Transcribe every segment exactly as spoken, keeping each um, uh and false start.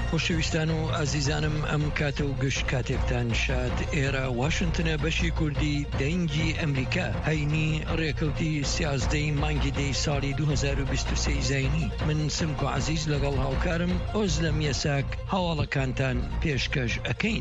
خۆشەویستان و ئازیزانم ئەم کاتە و گشت کاتێکتان شاد. ئێرە واشنگتنە بەشی کوردی دەنگی ئەمریکا هەینی ڕێکەوتی سیازدەی مانگی دەی ساڵی دوو هەزار و بیست و سێ زاینی. من سمکۆ عەزیز لەگەڵ هاوکارم ئۆزلەم یەساک هەواڵەکانتان پێشکەش ئەکەین.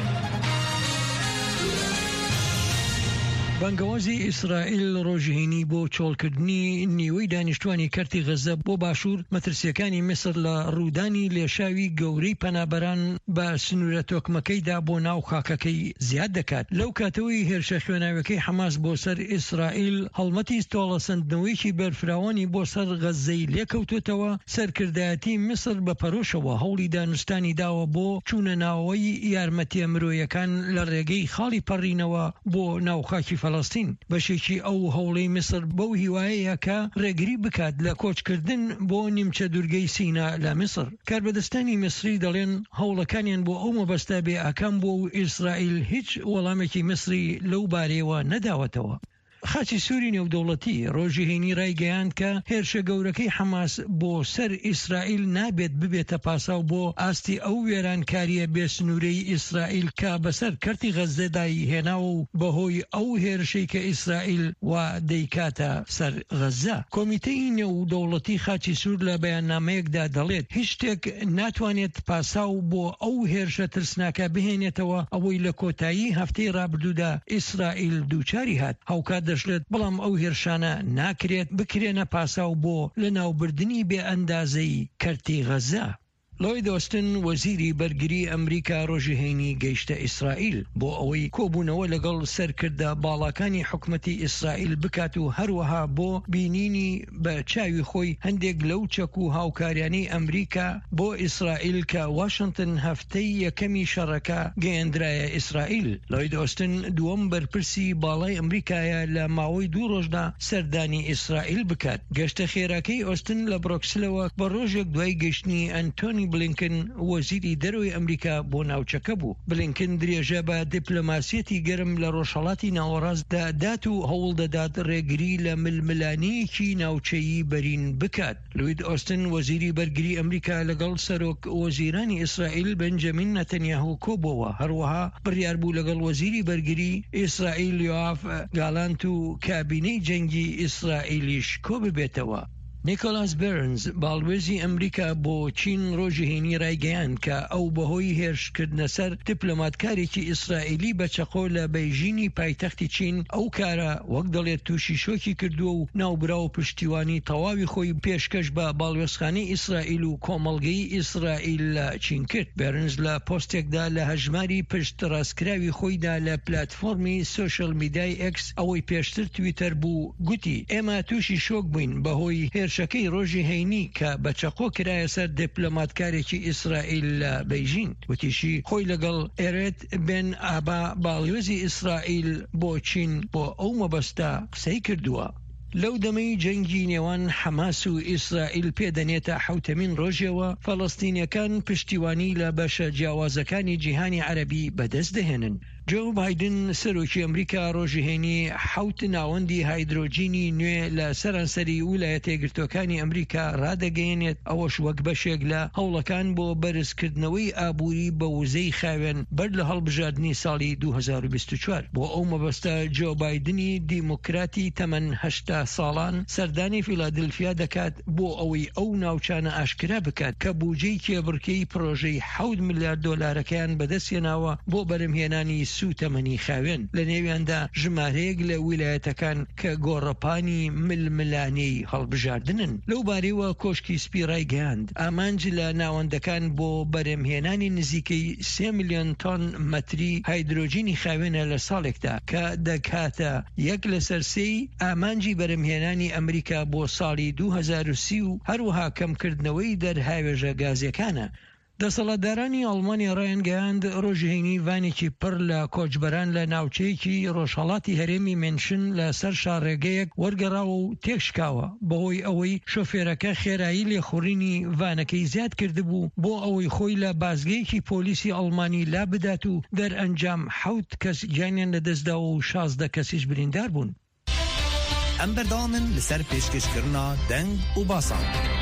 بانگەوازی ئیسرائیل ڕۆژهێنی بۆ چۆڵکردنی نیوەی دانیشتوانی کەرتی غەزە بۆ باشوور مەترسیەکانی میسر لە ڕوودانی لێشاوی گەورەی پەنابەران بە سنوورە تۆکمەکەیدا بۆ ناو خاکەکەی زیاد دەکات. لەو کاتەوەی هێرشە خوێناوەکەی حەماس بۆ سەر ئیسرائیل هەڵمەتی تۆڵەسەندنەوەیکی بەرفراوانی بۆ سەر غەزەی لێکەوتوتەوە، سەرکردایەتی میسر بە پەرۆشەوە هەوڵی دانوستانی داوە بۆ چوونە ناوەوەی یارمەتیە مرۆیەکان لە ڕێگەی خاڵی پەڕینەوە بۆ ناو خاکی فەڵەستین. بەشێکی ئەو هەوڵەی میسر بەو هیوایەیە کە ڕێگری بکات لە کۆچکردن بۆ نیمچە دوورگەی سینا لە میسر. کاربەدەستانی میسری دەڵێن هەوڵەکانیان بۆ ئەو مەبەستە بێ ئاکام بۆ و ئیسرائیل هیچ وەڵامێکی میسری لەو بارەیەوە نەداوەتەوە. خاچی سووری نێودەوڵەتی ڕۆژهێنی ڕایگەیاند کە هێرشە گەورەکەی حەماس بۆ سەر ئیسرائیل نابێت ببێتە پاساو بۆ ئاستی ئەو وێرانکاریە بێسنوورەی ئیسرائیل کە بەسەر کەرتی غەزەدای هێناوە و بەهۆی ئەو هێرشەی کە ئیسرائیل وا دەیکاتە سەر غەزە. کۆمیتەی نێودەوڵەتی خاچی سوور لە بەیاننامەیەکدا دەڵێت هیچ شتێک ناتوانێت پاساو بۆ ئەو هێرشە ترسناکە بهێنێتەوە ئەوەی لە کۆتایی هەفتەی ڕابردوودا ئیسرائیل دووچاری هات. هاوکات دەشڵێت بەڵام ئەو هێرشانە ناکرێت بکرێنە پاساو بۆ لە ناوبردنی بێ ئەندازەی کەرتی غەزە. لۆید ئۆستن وەزیری بەرگری ئەمریکا ڕۆژهێنی گەیشتە ئیسرائیل بۆ ئەوەی کۆبوونەوە لەگەڵ سەرکردە باڵاکانی حکومەتی ئیسرائیل بکات و هەروەها بۆ بینینی بە چاوی خۆی هەندێک لەو چەک و هاوکاریانەی ئەمریکا بۆ ئیسرائیل کە واشنگتن هەفتەی یەکەمی شەڕەکە گەیەندرایە ئیسرائیل. لۆید ئۆستن دووەم بەرپرسی باڵای ئەمریکایە لە ماوەی دوو ڕۆژدا سەردانی ئیسرائیل بکات. گەشتە خێراکەی ئۆستن لە بڕۆکسلەوە بە ڕۆژێک دوای گەیشتنی ئەنتۆنی بلینکن وەزیری دەرەوەی ئەمریکا بۆ ناوچەکە بوو. بلینکن درێژە بە دیپلۆماسیەتی گەرم لە ڕۆژهەڵاتی ناوەڕاستدا دات و هەوڵ دەدات ڕێگری لە ململانەیەکی ناوچەیی بەرین بکات. لۆید ئۆستن وەزیری بەرگری ئەمریکا لەگەڵ سەرۆک وەزیرانی ئیسرائیل بنجەمین نەتەنیاهو کۆبووە. هەروەها بڕیار بوو لەگەڵ وەزیری بەرگری ئیسرائیل یۆآف گالانت و کابینەی جەنگی ئیسرائیلیش کۆ ببێتەوە. نیکۆلاس بێرنز باڵوێزی ئەمریکا بۆ چین ڕۆژهێنی ڕایگەیاند کە ئەو بەهۆی هێرشکردنە سەر دیپلۆماتکارێکی ئیسرائیلی بەچەقۆ لە بەیژینی پایتەختی چین ئەو کارە وەک دەڵێت تووشی شۆکی کردووە و ناوبرا و پشتیوانی تەواوی خۆی پێشکەش بە باڵوێزخانەی ئیسرائیل و کۆمەڵگەی ئیسرائیل لە چین کرد. بێرنز لە پۆستێکدا لە هەژماری پشت ڕاستکراوی خۆیدا لە پلاتفۆرمی سۆشەل میدیای ئێکس ئەوەی پێشتر تویتەر بوو گوتی ئێمە تووشی شۆک بووین بەهۆی شەکەی ڕۆژی هەینی کە بەچەقۆ کرایە سەر دیپلۆماتکارێکی ئیسرائیل لە بەیژین. وتیشی خۆی لەگەڵ ئێرێت بێن ئابا باڵیۆزی ئیسرائیل بۆ چین بۆ ئەو مەبەستە قسەی کردووە. لەو دەمەی جەنگی نێوان حەماس و ئیسرائیل پێدەنێتە حوتەمین ڕۆژێەوە فەڵەستینیەکان پشتیوانی لە بەشە جیاوازەکانی جیهانی عەرەبی بەدەست دەهێنن. جو بایدن سەرۆکی ئەمریکا ڕۆژهێنی حوت ناوەندی هایدرۆجینی نوێ لە سەرانسەری ویلایەتە یەکگرتووەکانی ئەمریکا ڕادەگەیەنێت، ئەوەش وەک بەشێک لە هەوڵەکان بۆ بەرزکردنەوەی ئابووری بە وزەی خاوێن بەر لە هەڵبژاردننی ساڵی دوو هەزار و بیست و چوار. بۆ ئەو مەبەستە جو بایدنی دیموکراتی تەمەن هەشتا ساڵان سەردانی فیلادلفیا دەکات بۆ ئەوەی ئەو ناوچانە ئاشکرا بکات کە بوجەی کێبڕکەی پرۆژەی حەوت ملیارد دۆلارەکەیان بەدەستێناوە بۆ بەرهەمهێنانی سوتەمەنی خاوێن. لە نێویاندا ژمارەیەک لە ویلایەتەکان کە گۆڕەپانی ململانەی هەڵبژاردنن. لەو بارەیەوە کۆشکی سپی ڕایگەیاند ئامانج لە ناوەندەکان بۆ بەرهەمهێنانی نزیکەی سێ ملیۆن تۆن مەتری هایدرۆجینی خاوێنە لە ساڵێکدا کە دەکاتە یەک لەسەر سێی ئامانجی بەرهەمهێنانی ئەمریکا بۆ ساڵی دوو هەزار و سی و هەروەها کەمکردنەوەی دەرهاوێژە گازیەکانە. دەسەڵاتدارانی ئەڵمانیا ڕایانگەیاند ڕۆژهێنی وانێکی پڕ لە کۆچبەران لە ناوچەیەکی ڕۆژهەڵاتی هەرێمی مێنشن لە سەر شارڕێگەیەک وەرگەڕاوە و تێکشکاوە بەهۆی ئەوەی شۆفێرەکە خێرایی لێخوڕینی وانەکەی زیاد کردبوو بۆ ئەوەی خۆی لە بازگەیەکی پۆلیسی ئەڵمانی لا بدات و دەرئەنجام حەوت کەس گیانیان لەدەستداوە و شازدە کەسیش بریندار بوون. ئەم بەردەوامن لەسەر پێشکەشکردنا دەنگ و باسان.